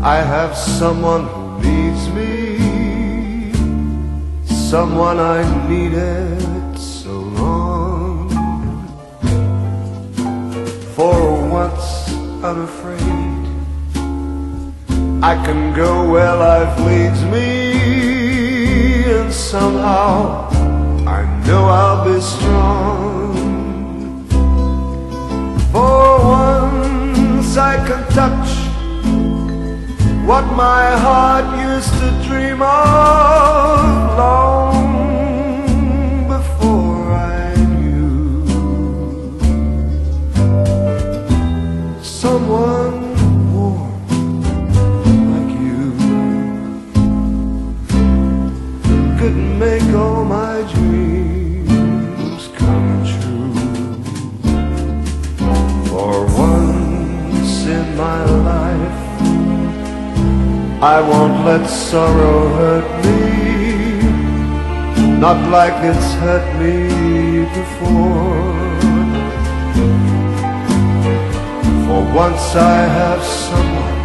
I have someone who needs me, someone I needed so long. For once unafraid, I can go where life leads me, and somehow I know I'll be strong. For once I can touch what my heart used to dream of long before I knew. Someone warm like you could make all my dreams come true. For once in my life, I won't let sorrow hurt me, not like it's hurt me before. For once I have someone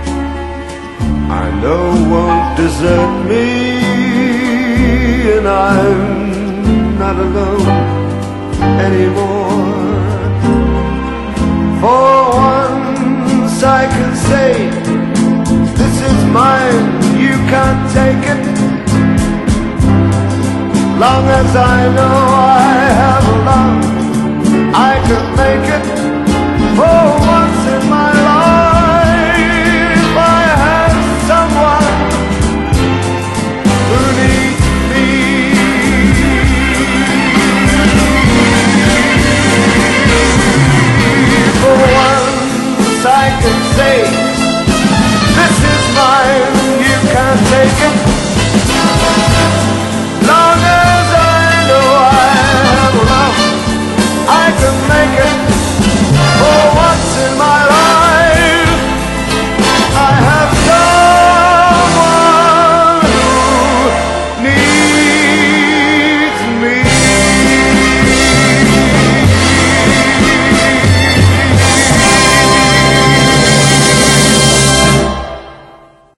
I know won't desert me, and I'm not alone anymore. For once I can say, this is mine, you can't take it. Long as I know